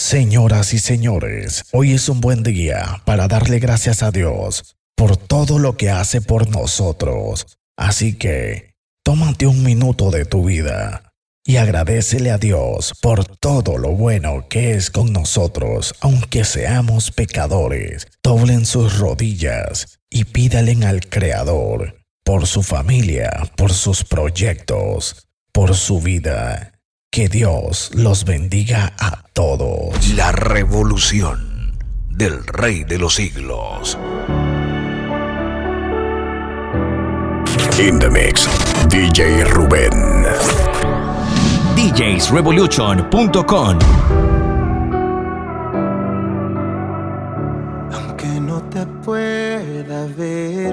Señoras y señores, hoy es un buen día para darle gracias a Dios por todo lo que hace por nosotros. Así que, tómate un minuto de tu vida y agradécele a Dios por todo lo bueno que es con nosotros, aunque seamos pecadores. Doblen sus rodillas y pídale al Creador por su familia, por sus proyectos, por su vida. Que Dios los bendiga a todos. La revolución del Rey de los Siglos. In the mix, DJ Rubén. DJsRevolution.com. Aunque no te pueda ver,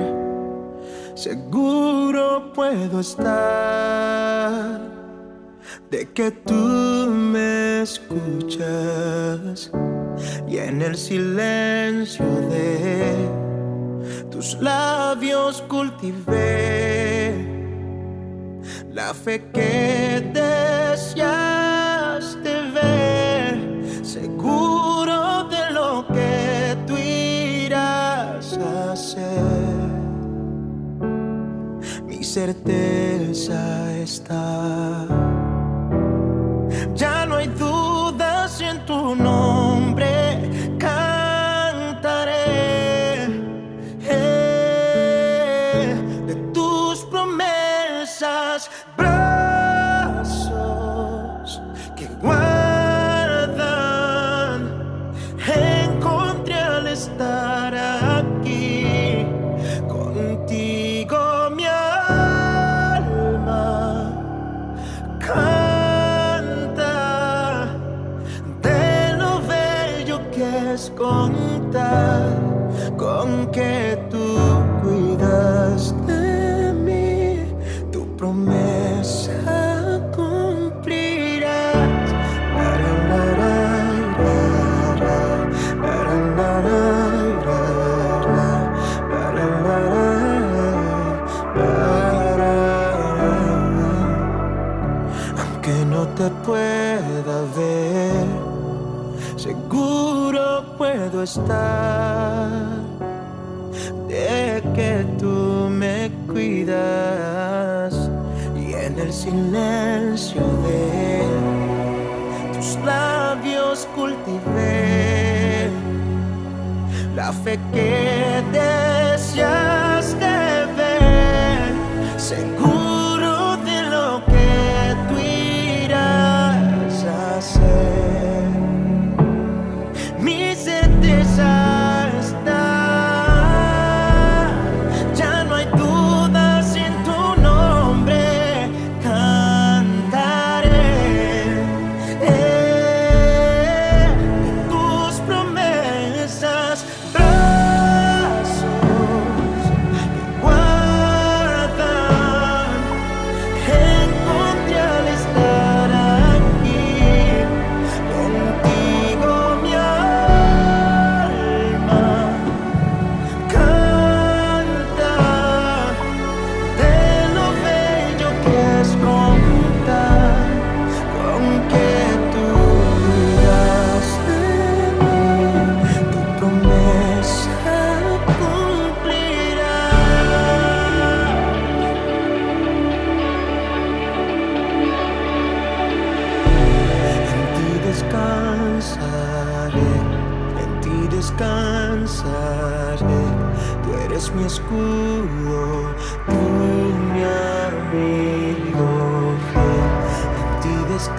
seguro puedo estar de que tú me escuchas, y en el silencio de tus labios cultivé la fe que deseaste ver, seguro de lo que tú irás a hacer. Mi certeza está, ya no hay dudas en tu nombre, cantaré de tus promesas, brazos que guardan. Encontré al estar aquí contigo, mi alma contar con que tú cuidas de mí, tu promesa cumplirás. Aunque no te pueda ver, seguro puedo estar de que tú me cuidas, y en el silencio de tus labios cultivé la fe que deseaste ver, seguro de lo que tú irás a hacer. Mi certeza está, ya no hay dudas en tu nombre, cantaré tus promesas, brazos que guardan. Encontré al estar aquí contigo, mi descansaré, tú eres mi escudo, tú mi amigo fiel. En ti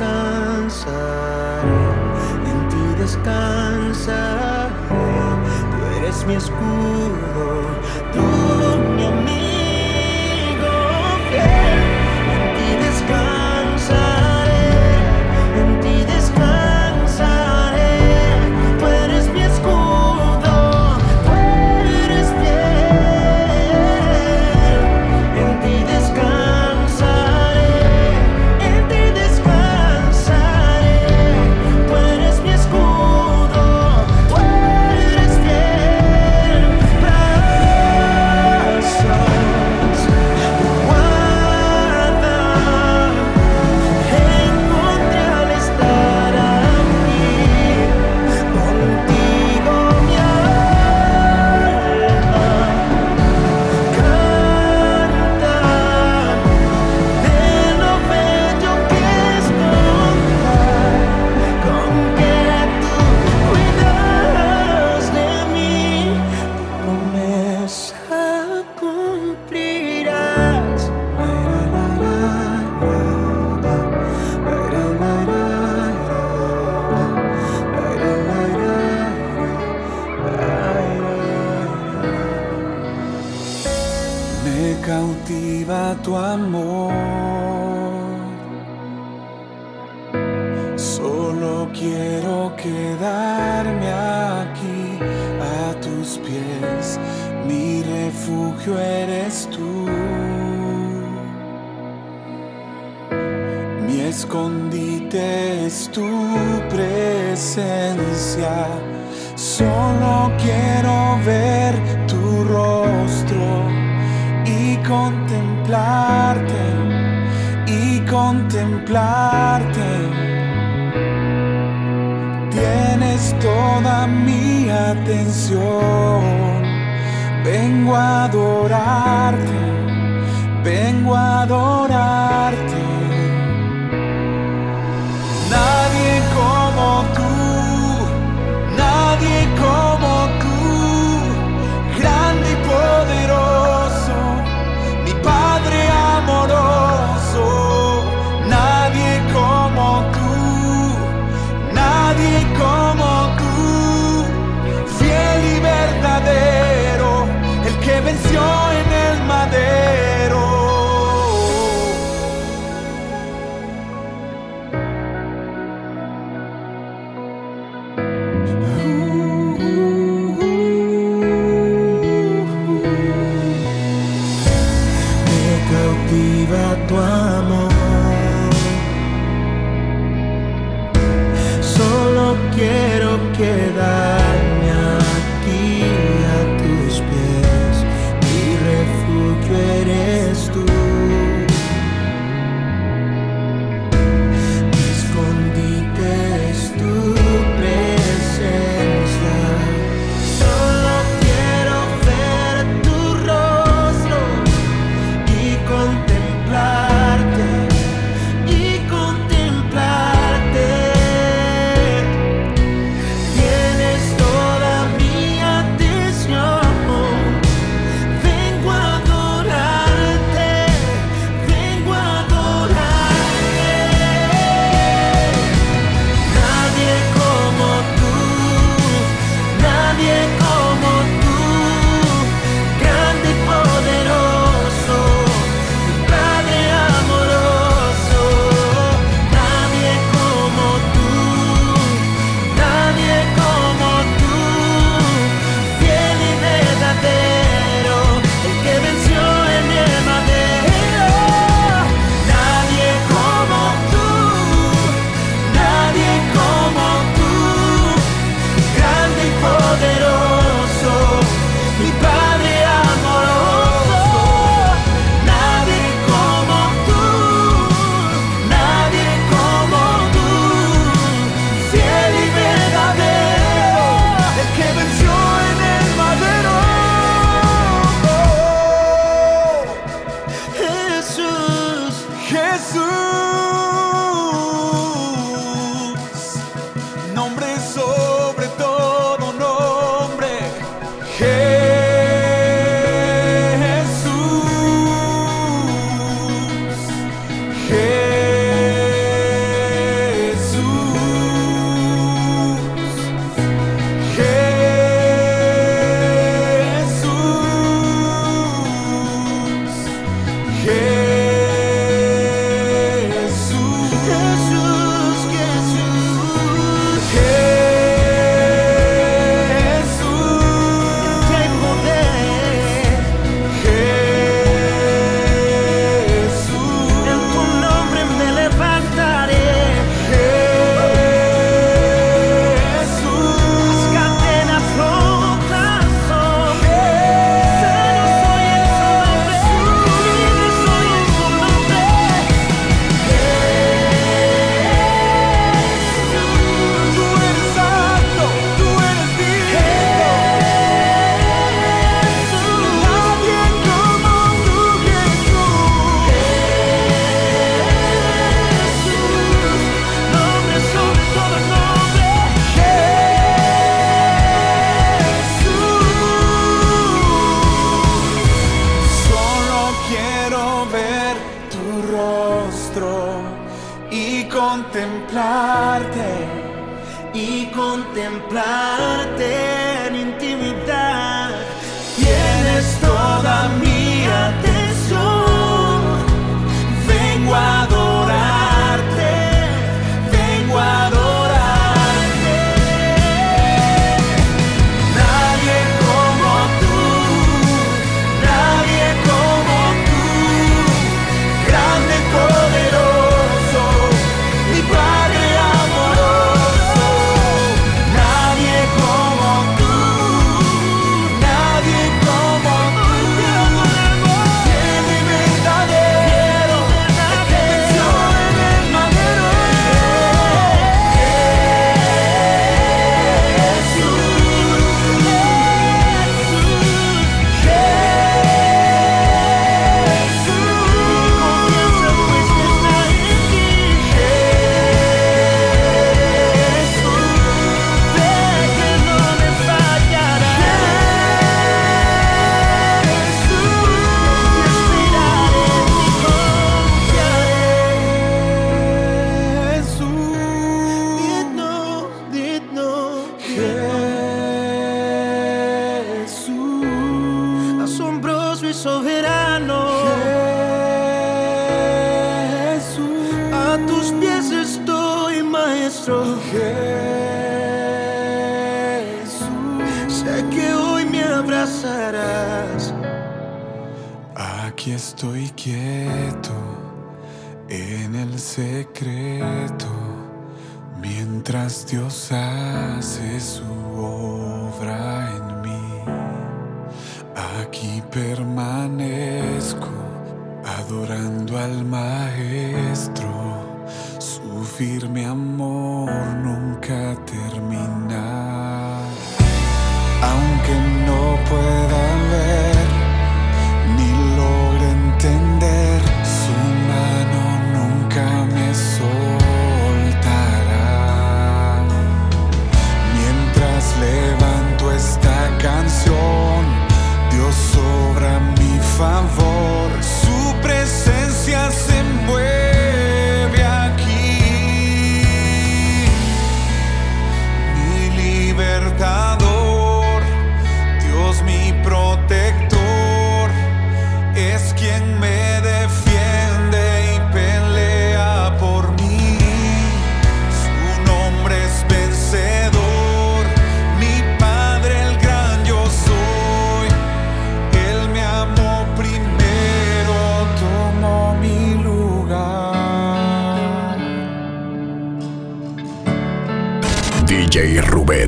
descansaré, tú eres mi escudo, tú mi amigo fiel. En ti descansaré, en ti descansaré, tú eres mi escudo, tú eres fiel. En ti descansaré, en ti descansaré, tú eres mi escudo, tú eres fiel. Brazos quedarme aquí a tus pies, mi refugio eres tú. Mi escondite es tu presencia, solo quiero ver tu rostro y contemplarte, y contemplarte. Tienes toda mi atención, vengo a adorarte, vengo a adorarte. Nadie como tú, nadie como tú, grande y poderoso, mi Padre amoroso. Nadie como tú, nadie como tú, fiel y verdadero, el que venció en el madero. Me cautiva tu amor, solo quiero quedarme aquí a tus pies, mi refugio eres tú. Mi escondite es tu presencia, solo quiero ver tu rostro y contemplarte, y contemplarte. Tienes toda mi atención, vengo a adorarte, vengo a adorarte. Nadie como tú, nadie como tú, grande y poderoso, mi Padre amoroso. Nadie como tú, nadie como tú, fiel y verdadero, el que venció en el madero. Nadie como tú, nadie como tú, grande y poderoso, mi Padre amoroso. Nadie como tú, nadie como tú, fiel y verdadero, el que venció en el madero. Jesús, Jesús, nombre sobre todo nombre. Jesús, Jesús, Jesús, Jesús, Jesús, Jesús, ten poder. Jesús, en tu nombre me levantaré. Jesús, las cadenas rotas son. Sano soy en su nombre, libre soy en su nombre. Jesús, tú eres santo, tú eres digno. Jesús, nadie como tú, Jesús. Jesús, nombre sobre todo nombre. Jesús, solo quiero ver tu rostro y contemplarte, y contemplarte en intimidad. Tienes toda mi atención, vengo a adorarte, vengo a adorarte. abrazarás. Aquí estoy quieto en el secreto, mientras Dios hace su obra en mí. Aquí permanezco adorando al Maestro, su firme amor nunca termina. Aunque no pueda ver ni logre entender, su mano nunca me soltará. Mientras levanto esta canción, Dios obra a mi favor, su presencia se mueve aquí. Mi libertador, Dios mi protector, es quien me defiende y pelea por mí. Su nombre es vencedor, mi Padre el gran yo soy. Él me amó primero, tomó mi lugar. DJ Rubén.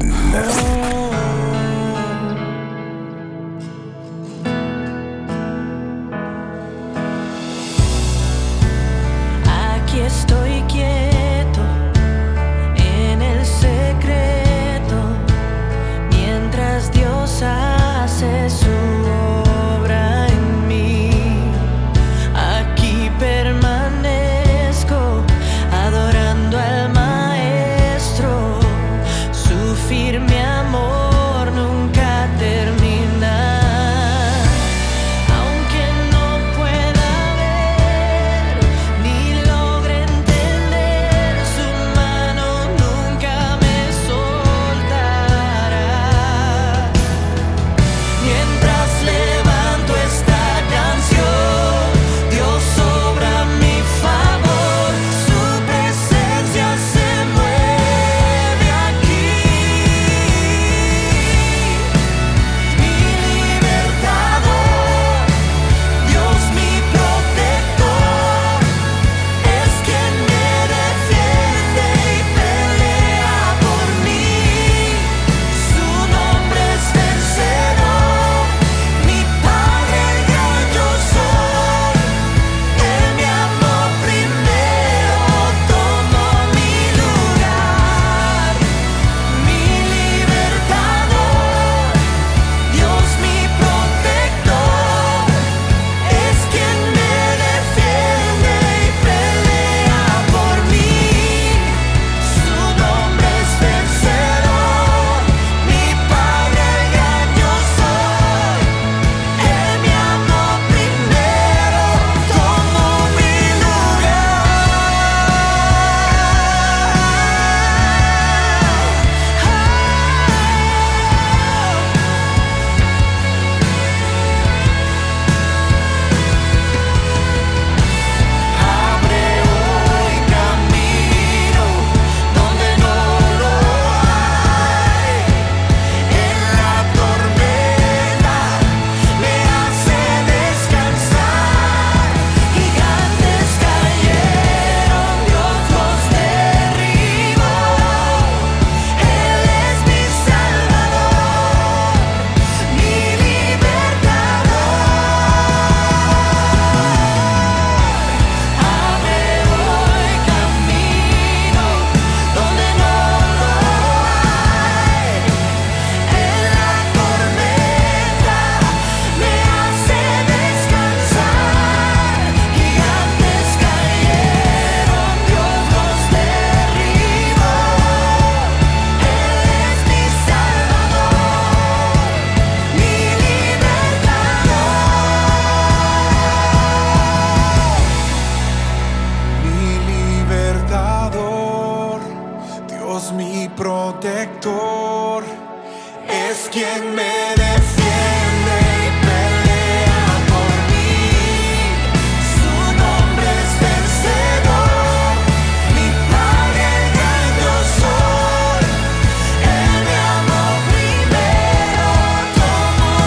Aquí estoy quieto en el secreto, mientras Dios hace su obra en mí. Aquí permanezco adorando al Maestro, su firme amor nunca termina. Aunque no pueda ver ni logre entender, su mano nunca me soltará. Mientras levanto esta canción, Dios obra a mi favor, su presencia se mueve aquí. Mi libertador, Dios mi protector, es quien me defiende y pelea por mí. Su nombre es vencedor, mi Padre el gran yo soy. Él me amó primero, tomó mi lugar. Mi libertador, Dios mi protector, es quien me defiende y pelea por mí. Su nombre es vencedor, mi Padre el gran yo soy. Él me amó primero, tomó mi Abre hoy camino donde no lo hay. En la tormenta me hace descansar. Gigantes cayeron, Dios los derribó. Él es mi Salvador, mi libertador. Abre hoy camino donde no lo hay. En la tormenta me hace descansar. Gigantes cayeron, Dios los derribó. Él es mi Salvador, mi libertador, Dios mi protector, es quien me defiende y pelea por mí. Su nombre es vencedor, mi Padre el gran yo soy. Él me amó primero, tomó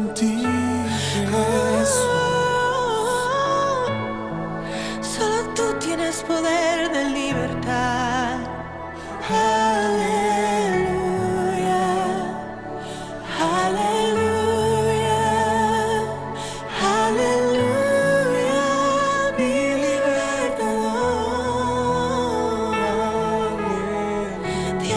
ti, Jesús. Solo tú tienes poder de libertad. Aleluya, aleluya, aleluya, mi libertador. Te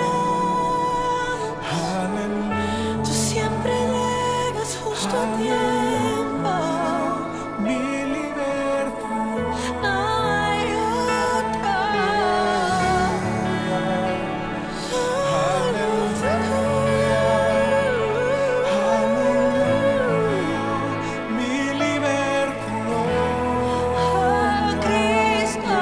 adoramos. Tú siempre llegas justo a tiempo. Mi libertad. No hay otro. Mi libertador. Oh, Cristo.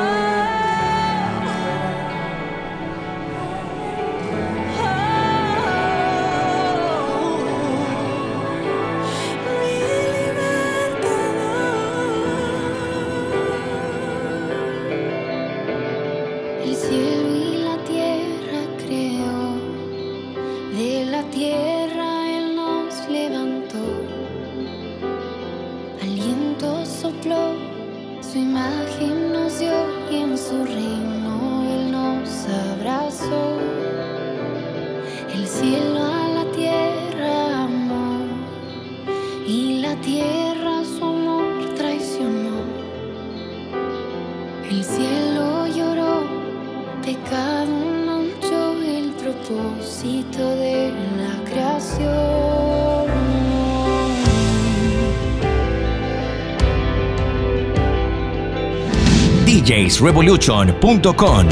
Mi libertador. El cielo y la tierra creó, de la tierra Él nos levantó. Aliento sopló, su imagen nos dio y en su reino Él nos abrazó. El cielo a la tierra amó y la tierra su amor traicionó. El cielo lloró, pecado manchó el propósito de la creación. DJsRevolution.com.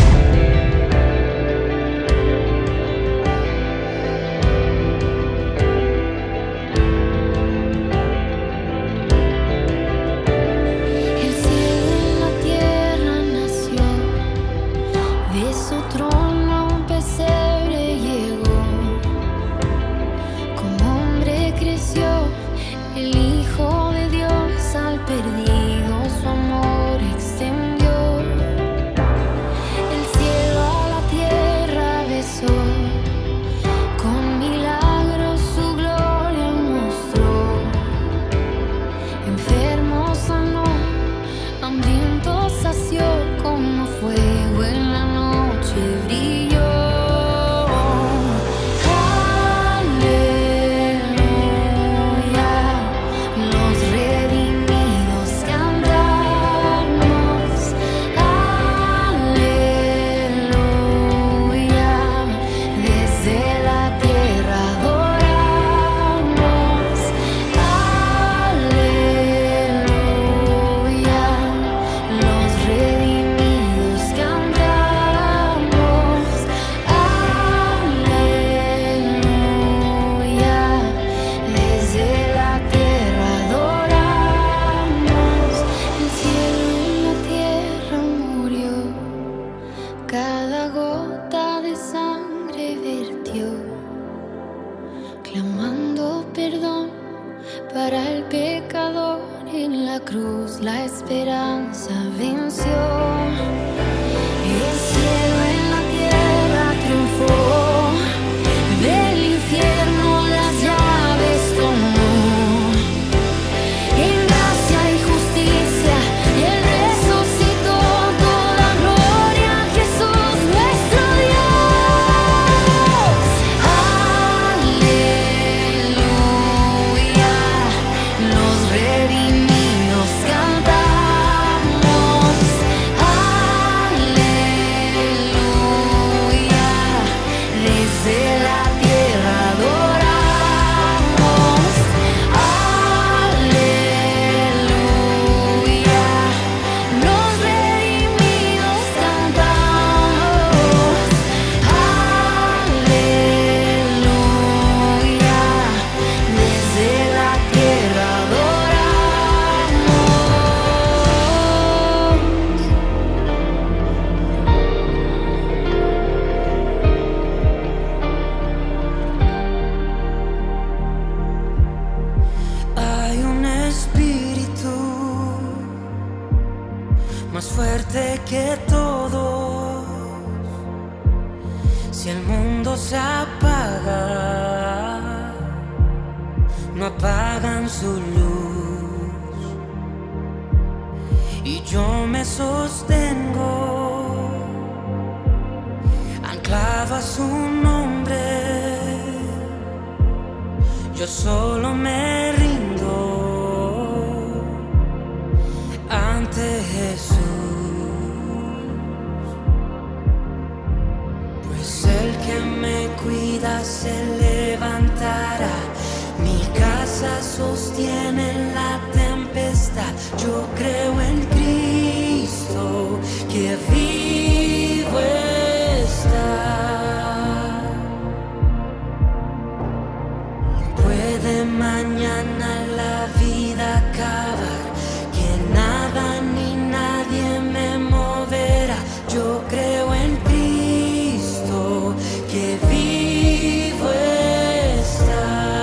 El cielo en la tierra nació, de su trono a un pesebre llegó. Como hombre creció, el Hijo de Dios al perdido su amor extendió. El cielo a la tierra besó, con milagros su gloria mostró. Enfermo sanó, hambriento sació, como fuego en la noche brilló. Aleluya, los redimidos cantamos. Aleluya, desde la tierra adoramos. Aleluya, los redimidos cantamos. Aleluya, desde la tierra adoramos. El cielo en la tierra murió, cada gota de sangre vertió, clamando perdón para el pecador. En la cruz la esperanza venció. El cielo en la tierra triunfó, del infierno las llaves tomó. En gracia y justicia Él resucitó, toda gloria a Jesús nuestro Dios. Aleluya, los redimidos cantamos. Aleluya, desde la tierra adoramos. Aleluya, los redimidos cantamos. Aleluya, desde la tierra adoramos. Hay un espíritu más fuerte que todos. Si el mundo se apaga, no apagan su luz y yo me sostengo anclado a su nombre. Yo solo me rindo ante Jesús, pues el que me cuida se levantará. Mi casa sostiene la tempestad. Yo creo en Cristo que vivo está. Puede mañana la vida acabar, que nada ni nadie me moverá. Yo creo en Cristo que vivo está.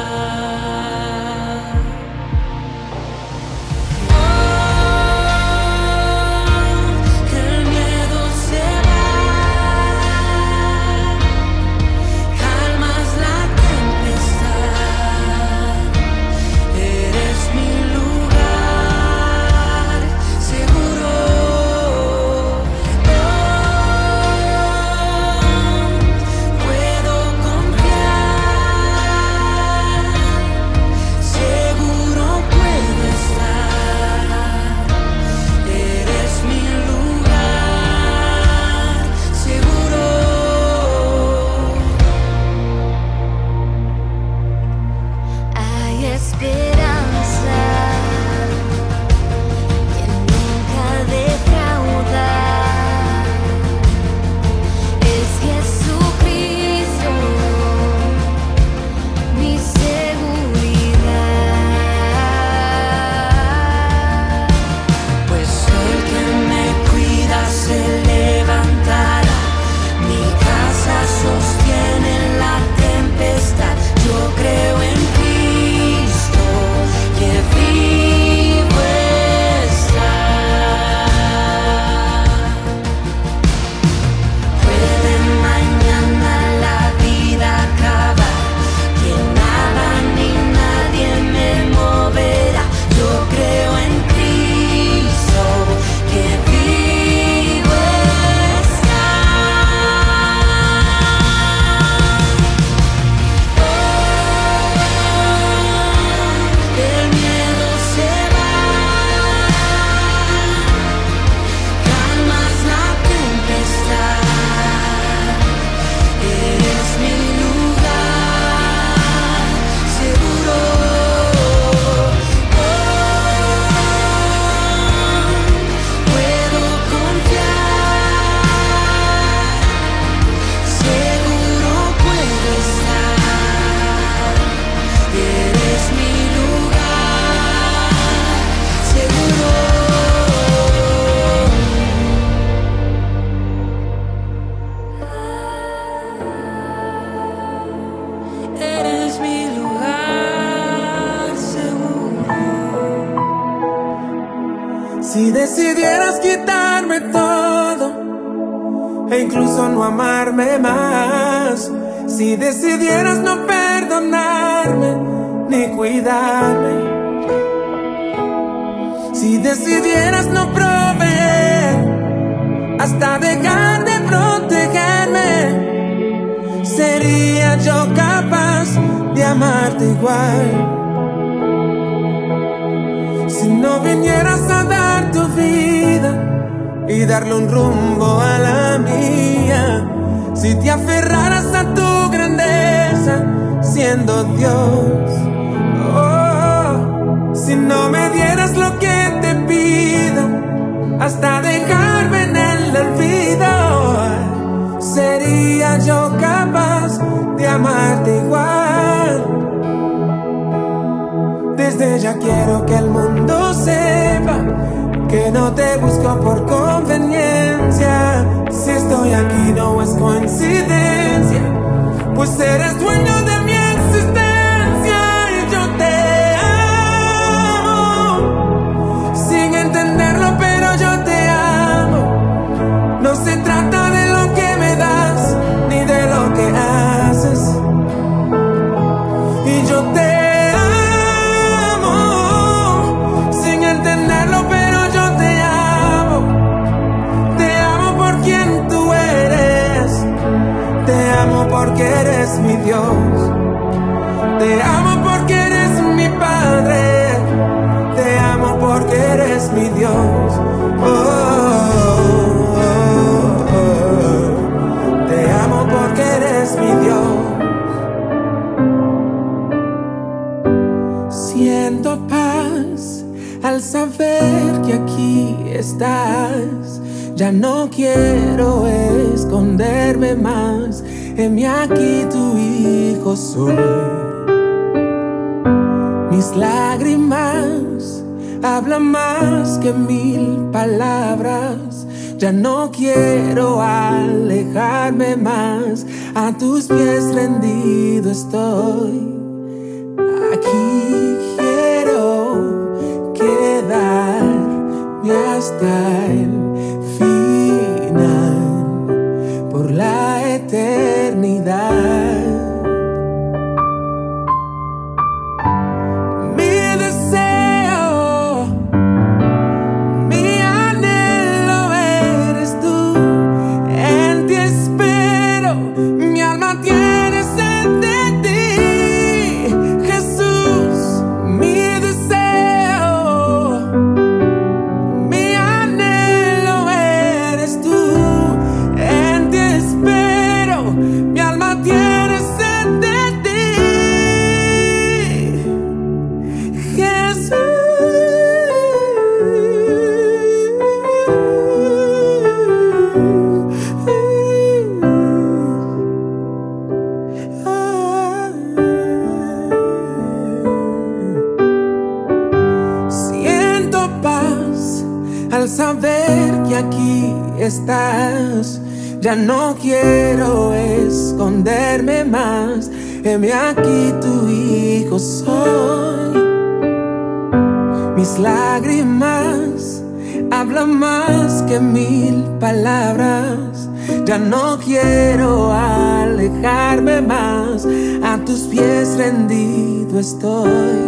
Si decidieras quitarme todo e incluso no amarme más, si decidieras no perdonarme ni cuidarme, si decidieras no proveer hasta dejar de protegerme, ¿sería yo capaz de amarte igual? Si no vinieras a dar tu vida y darle un rumbo a la mía, si te aferraras a tu grandeza siendo Dios, oh, si no me dieras lo que te pido hasta dejarme en el olvido, ¿sería yo capaz de amarte igual? Desde ya quiero que el mundo sepa que no te busco por conveniencia. Si estoy aquí no es coincidencia, pues eres dueño de mi existencia y yo te amo. Sin entenderlo, pero yo te amo. No se trata de lo que me das ni de lo que haces. Y yo te amo. Siento paz al saber que aquí estás. Ya no quiero esconderme más. Heme aquí, tu hijo soy. Mis lágrimas hablan más que 1000 palabras. Ya no quiero alejarme más. A tus pies rendido estoy. Aquí quiero quedarme hasta el final, por la eternidad. Mi deseo, mi anhelo eres tú. En ti espero, mi alma tiene sed de ti, Jesús. Mi deseo, mi anhelo eres tú. En ti espero, mi alma tiene sed de ti, Jesús. Siento paz al saber que aquí estás. Ya no quiero esconderme más. Heme aquí, tu hijo soy. Mis lágrimas hablan más que 1000 palabras. Ya no quiero alejarme más. A tus pies rendido estoy.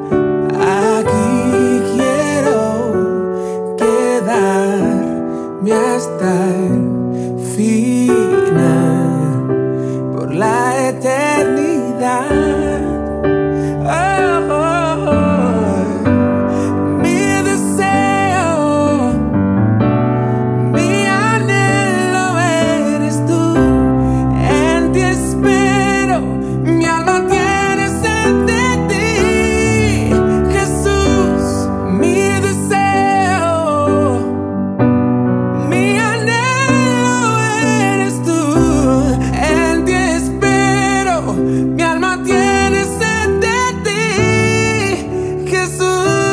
Aquí quiero quedarme hasta el final, por la eternidad. Oh, oh, oh. Mi deseo, mi anhelo eres tú. En ti espero, mi alma tiene sed de ti, Jesús. Mi deseo, mi anhelo eres tú. En ti espero, mi alma tiene sed de ti, Jesús.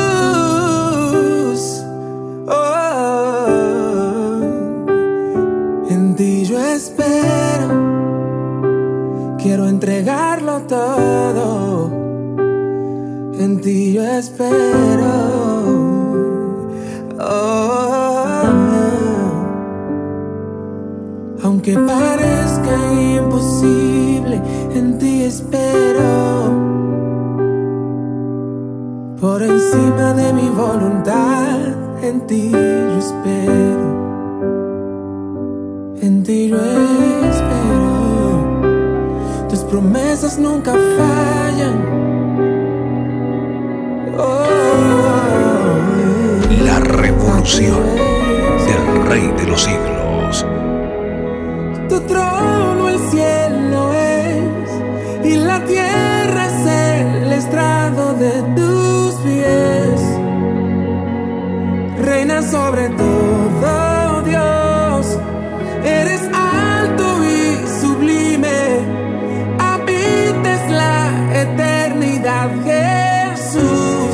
Oh, en ti yo espero. Quiero entregarlo todo. En ti yo espero. Oh, aunque parezca imposible, en ti espero. Por encima de mi voluntad, en ti yo espero. En ti yo espero. Tus promesas nunca fallan. Oh, La revolución del Rey de los Siglos. tu trono el cielo es, y la tierra es el estrado de tus pies. Reina sobre todo, Dios. Eres alto y sublime. Habites la eternidad, Jesús.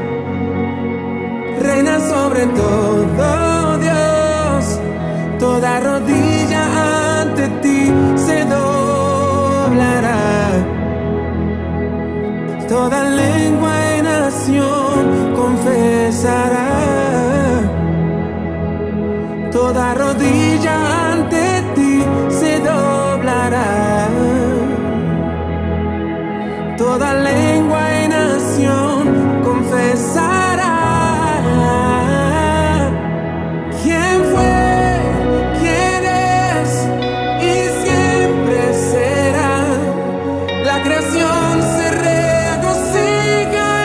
Reina sobre todo, Dios. Toda rodilla ante ti se doblará. Toda lengua y nación confesará. Toda rodilla ante ti se doblará. Toda lengua y nación confesará. ¿Quién fue? ¿Quién es? Y siempre será. La creación se regocija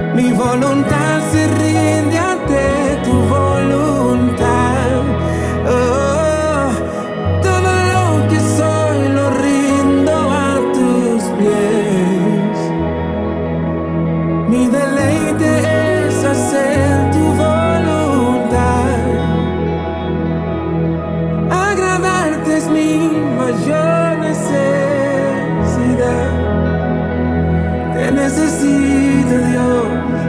Mi voluntad se rinde ante tu voluntad. Oh, todo lo que soy lo rindo a tus pies. Mi deleite es hacer tu voluntad. Agradarte es mi mayor necesidad. Te necesito, Dios.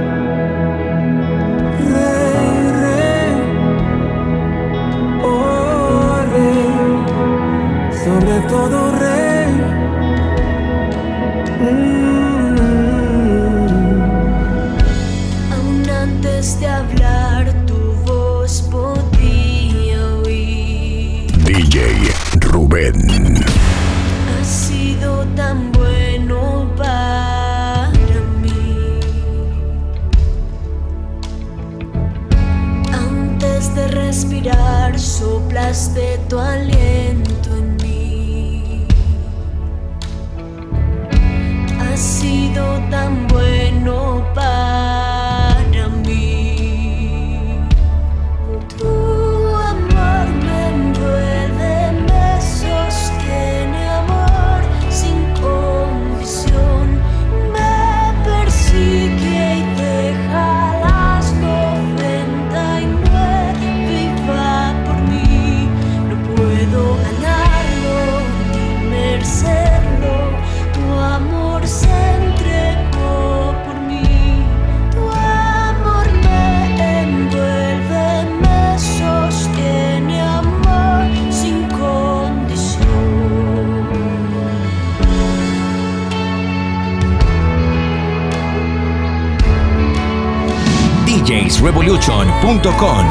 Sobre todo rey. Aún antes de hablar tu voz podía oír. DJ Rubén. Has sido tan bueno para mí. Antes de respirar soplaste tu aliento en mí. Has sido tan bueno para mí. Tu amor me envuelve, me sostiene, amor sin condición. Me persigue y deja las 99 y va por mí. No puedo ganarlo ni merecerlo. Tu amor se entregó por mí. Tu amor me envuelve, me sostiene, amor sin condición. DJsRevolution.com.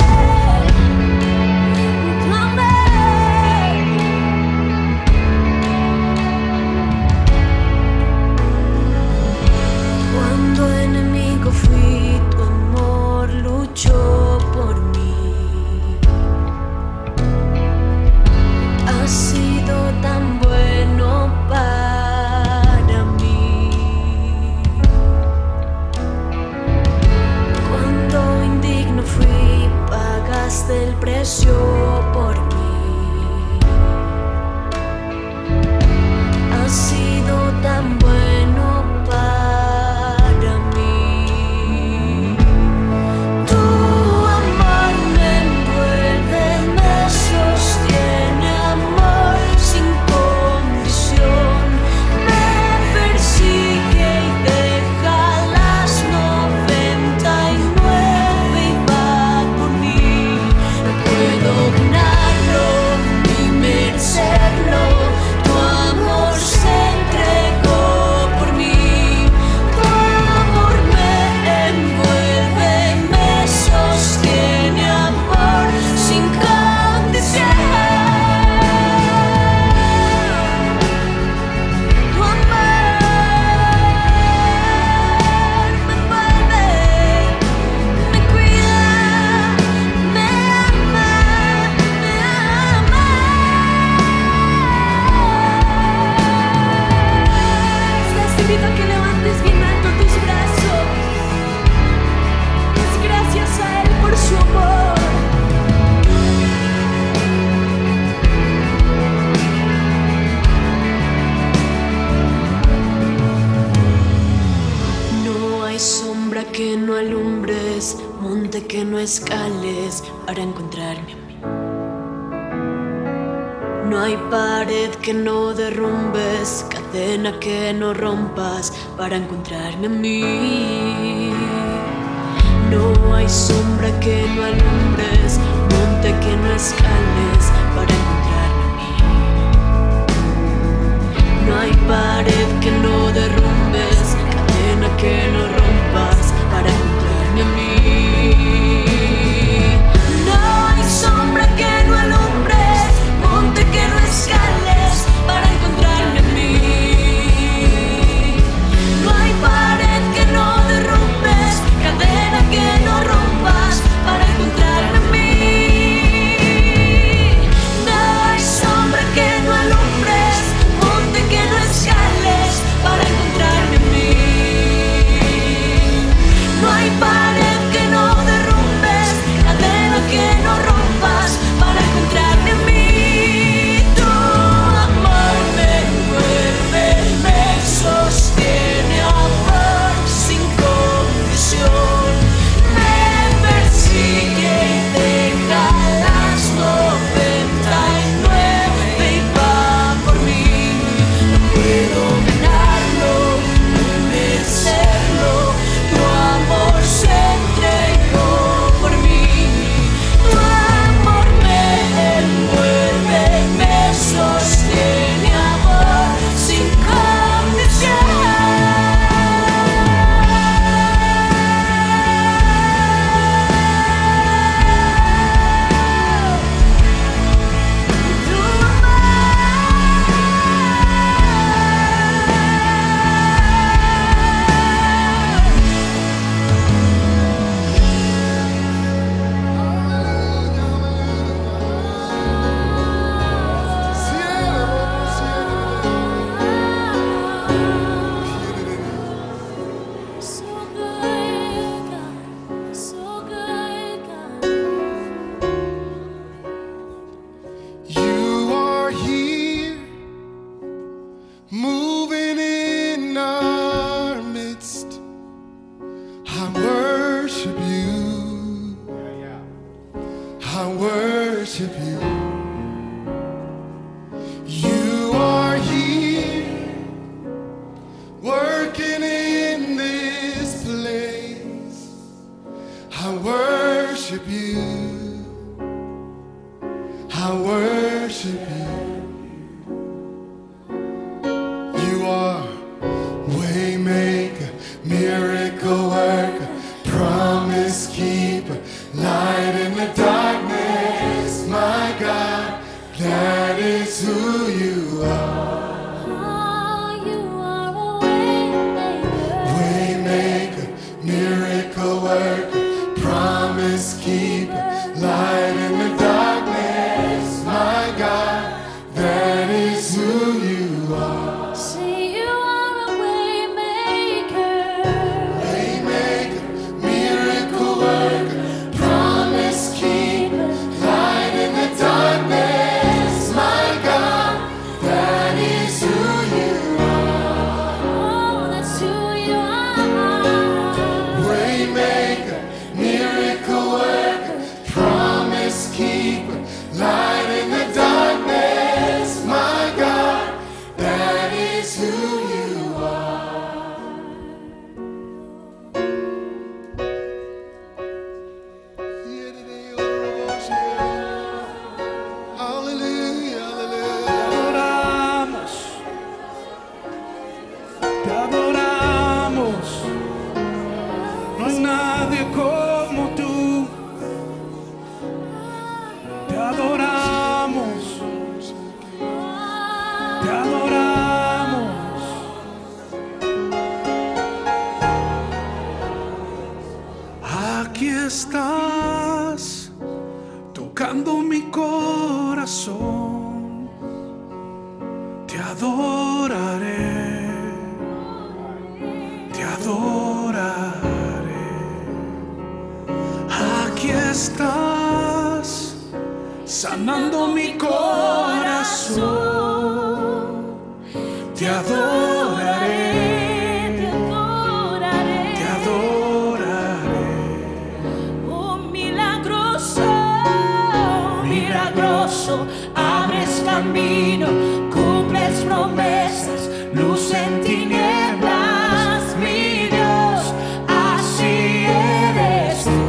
Cuando enemigo fui, tu amor luchó por mí. Has sido tan bueno para mí. Cuando indigno fui, pagaste el precio por mí. Has sido tan bueno para mí. Tu amor me envuelve, me sostiene, amor sin condición. Me persigue y deja las 99 y va por mí. No puedo ganarlo ni merecerlo. Tu amor se entregó por mí. Tu amor me envuelve, me sostiene, amor sin condición. Tu amor me envuelve, me cuida, me ama, me ama. Estás invito a que levantes bien alto tus brazos. Es gracias a Él por su amor. No hay sombra que no alumbres, monte que no escales para encontrarme a mí. No hay pared que no derrumbes, cadena que no rompas para encontrarme a mí. No hay sombra que no alumbres, monte que no escales para encontrarme a mí. No hay pared que no derrumbes, cadena que no rompas para encontrarme a mí. No hay sombra que no alumbres, monte que no escales para encontrarme a mí. No hay pared que no derrumbes, cadena que no rompas para encontrarme a mí. No hay sombra que no alumbres, monte que no escales I worship you. I worship you. You are here, working in this place. I worship you. I worship you. You are waymaker, miracle worker, promise keeper, light in the darkness. My God, that is who you are. Oh, you are a waymaker. Waymaker, miracle worker, promise keeper, light in the darkness. My God, that is who you are. Say you are a waymaker. Waymaker, miracle worker, promise keeper, light in the darkness. My God, that is who you are. Oh, that's who you are. Waymaker, miracle worker, promise keeper, light in the darkness. My God, that is who you are. Hallelujah, hallelujah. Te adoramos, no hay nadie como tú. Te adoramos, te adoramos. Aquí estás, tocando mi corazón. Te adoraré, te adoraré. Aquí estás, sanando mi corazón. Te adoraré, Te adoraré. te adoraré. Oh, milagroso, milagroso, abres camino, cumples promesas, luz en tinieblas, mi Dios, así eres tú.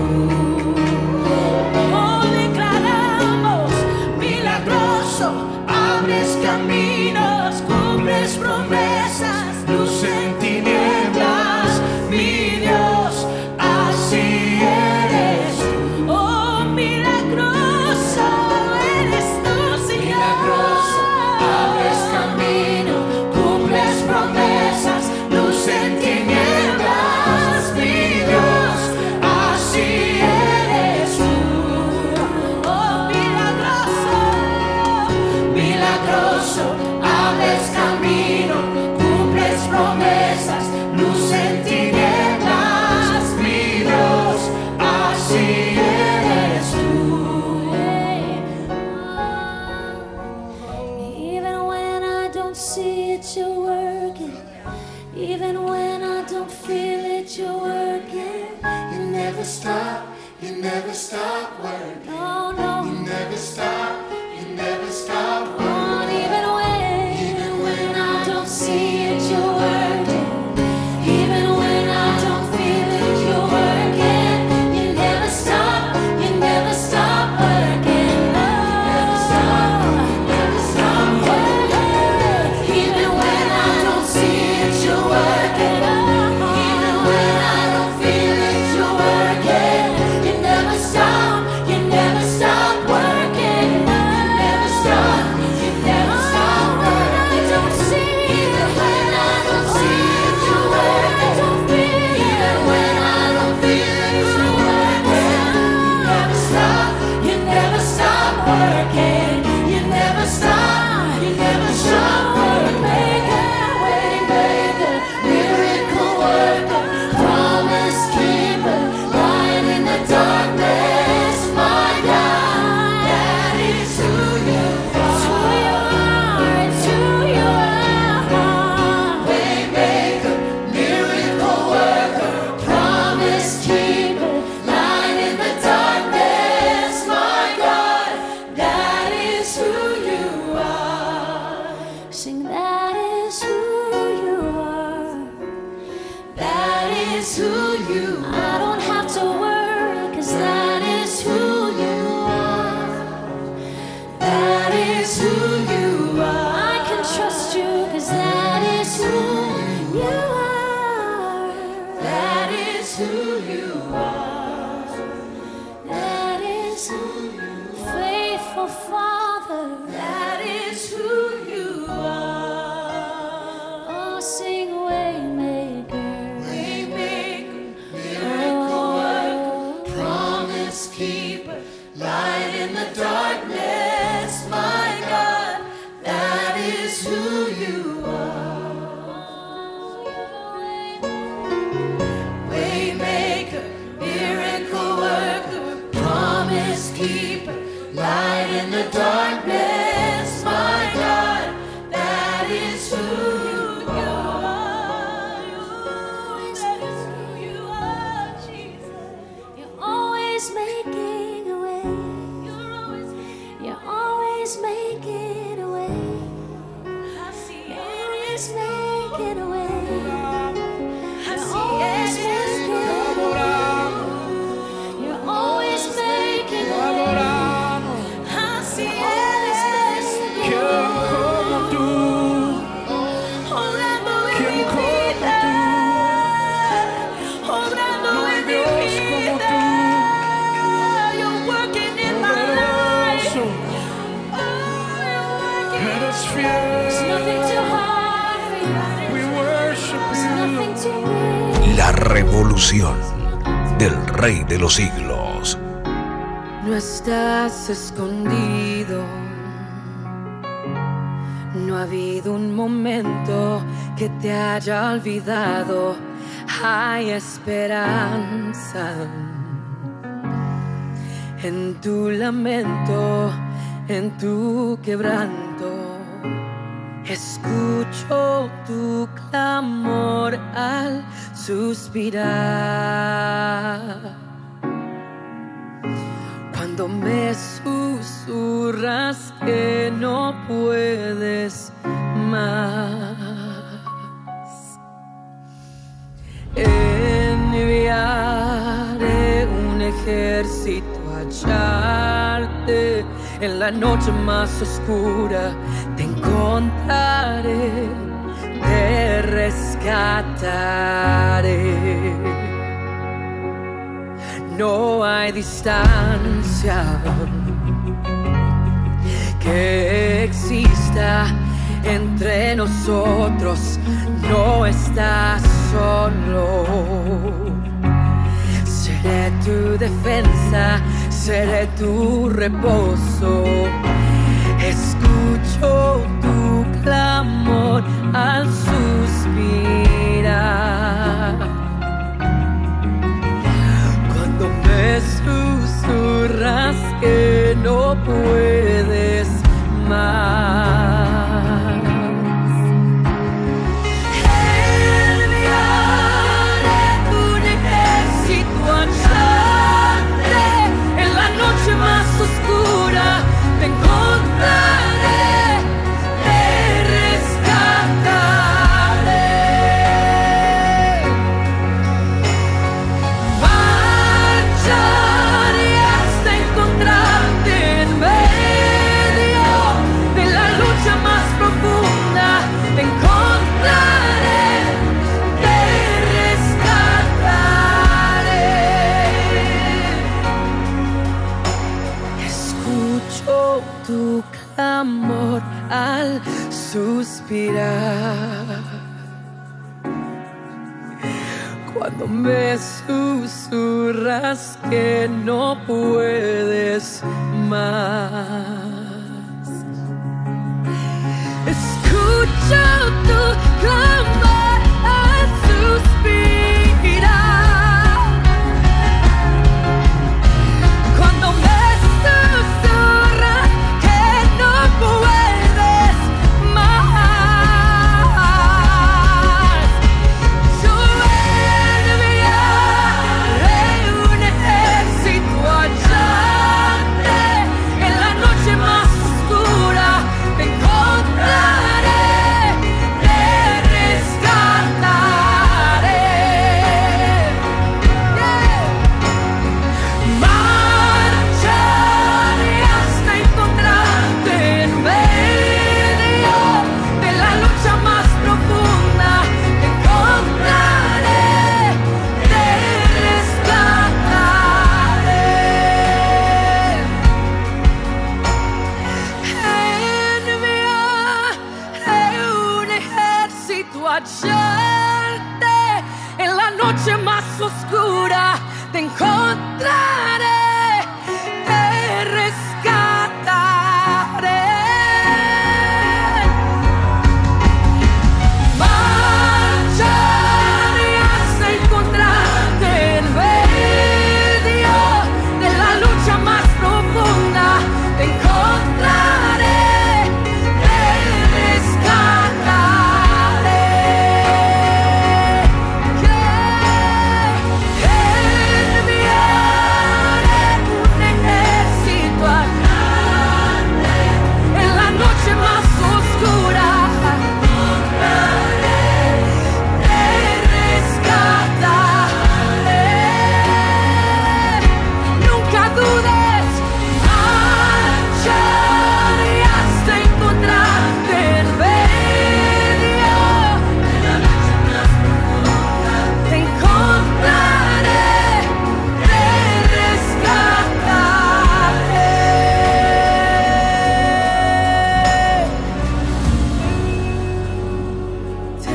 Oh, declaramos, milagroso, abres caminos, cumples promesas, luz en tinieblas, mi Dios, así eres tú. Oh, milagroso eres tú, Señor. Milagroso, abres camino, Cumples promesas, luz en tinieblas, mi Dios, así eres tú. Oh, milagroso, milagroso, abres camino, cumples promesas, luz en tinieblas, mi Dios, así eres tú. Even when I don't see it, you're working. Even when I don't feel it, you're working. you never stop, you never stop working. Oh no, You never stop, you never stop working. oh, even when I don't see it, you're working. Even when I don't feel it, you're working. You never stop working. Never stop working. Even when I don't see it, you're working. Even when I don't feel it, you're working. You never stop I don't have to worry, 'cause that is who you are. That is who you are. I can trust you, 'cause that is who you are. That is who you are. That is who you are. Faithful Father. That is who you are. Oh, sing Waymaker. Waymaker, miracle worker, promise keeper, light in the darkness, my God. That is who you are. Waymaker, miracle worker, promise keeper, light in the darkness, my God. That is who you are. That is who you are, Jesus. You're always making a way. You're always making a way. You're always making a way. You're always making a way. You're always making a way. Así eres, ¿Quién como tú? obrando en ¿Quién mi como vida, tú? obrando No hay en mi Dios como vida. tú. You're working in my life. Poderoso, Oh, you're working. eres There's fiel. nothing too hard for you. We worship There's you. nothing too big. La revolución del Rey de los Siglos. No estás escondido. No ha habido un momento que te haya olvidado. Hay esperanza en tu lamento, en tu quebranto. Escucho tu clamor al suspirar. Cuando me susurras que no puedes más, enviaré un ejército a hallarte. En la noche más oscura te encontraré, te rescataré. No hay distancia que exista entre nosotros, no estás solo. Seré tu defensa, seré tu reposo. Escucho tu clamor al suspirar. Cuando me susurras que no puedes más, enviaré un ejército a hallarte. En la noche más oscura te encontraré, te rescataré. Marcharé hasta encontrarte en medio de la lucha más profunda. Te encontraré, te rescataré. Escucho tu clamor al suspirar. Cuando me susurras que no puedes más, escucho tu clamor al suspirar. Cuando me susurras que no puedes más, yo enviaré un ejército a hallarte. En la noche más oscura te encontraré, te encontraré, te rescataré. Marcharé hasta encontrarte en medio de la lucha más profunda. Te encontraré, te rescataré. Enviaré un ejército grande en la noche más oscura. Te rescataré. Nunca dudes, marcharé hasta encontrarte en medio de la noche más profunda. Te encontraré, te rescataré. Te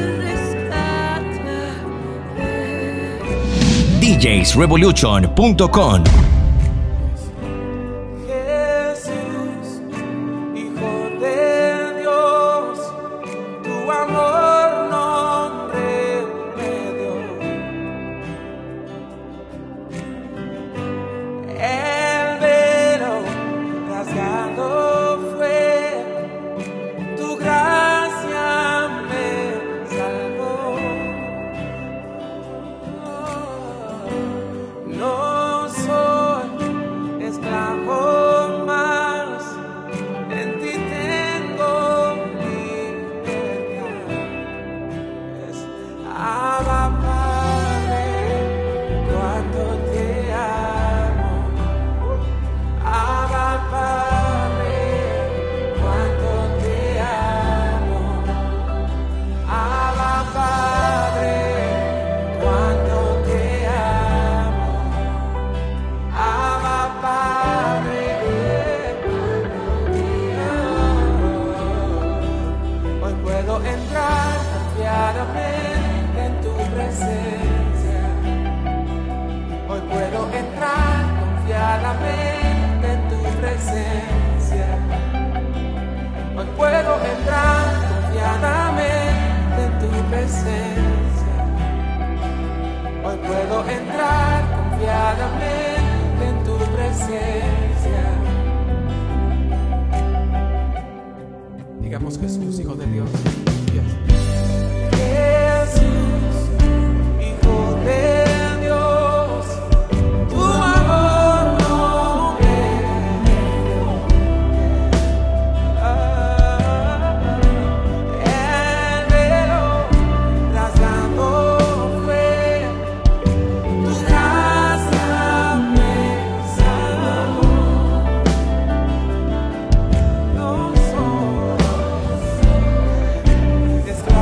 rescataré. DJsRevolution.com. Jesús, Hijo de Dios, tu amor nombre me dio. El velo rasgado fue, tu gracia me salvó. No soy esclavo más, en ti tengo libertad. Es Abba Padre, cuando te amo. Abba Padre, cuando te amo. Abba Padre, cuando te amo. Abba Padre, cuando te amo. Hoy puedo entrar confiadamente en tu presencia. Hoy puedo entrar confiadamente en tu presencia. Hoy puedo entrar confiadamente en tu presencia. Hoy puedo entrar confiadamente en tu presencia. Digamos Jesús, Hijo de Dios. Jesús, Hijo de Dios, tu amor no me dio. El velo rasgando fue, tu gracia me salvó. No soy esclavo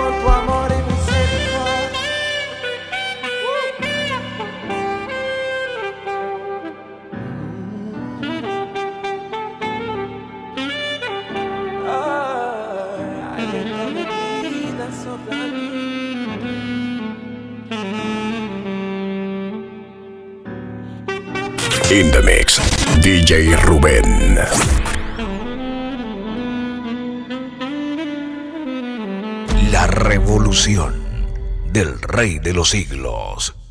por tu amor y misericordia. Aliento de vida sopla en mí. In the mix, DJ Rubén. La revolución del Rey de los Siglos.